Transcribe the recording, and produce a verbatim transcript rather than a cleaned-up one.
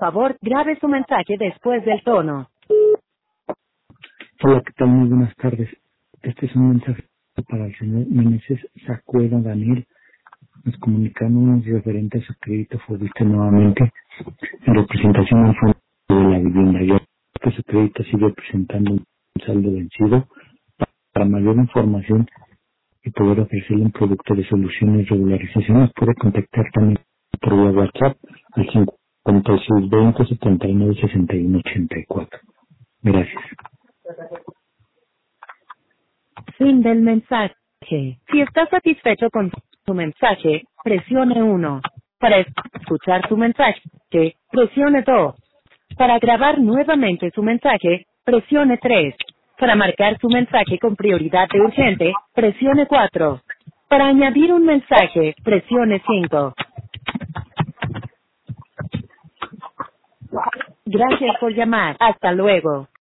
favor, grabe su mensaje después del tono. Hola, ¿qué tal? Muy buenas tardes. Este es un mensaje para el señor Meneses Sacuera Daniel. Nos comunicamos referente a su crédito Fobiste nuevamente en representación al fondo de la vivienda. Ya que su crédito sigue presentando un saldo vencido. Para mayor información y poder ofrecerle un producto de soluciones y regularizaciones, puede contactar también por vía WhatsApp al cincuenta y seis veinte setenta y nueve sesenta y uno ochenta y cuatro. Gracias. Fin del mensaje. Si está satisfecho con su mensaje, presione uno. Para escuchar su mensaje, presione dos. Para grabar nuevamente su mensaje, presione tres. Para marcar su mensaje con prioridad de urgente, presione cuatro. Para añadir un mensaje, presione cinco. Gracias por llamar. Hasta luego.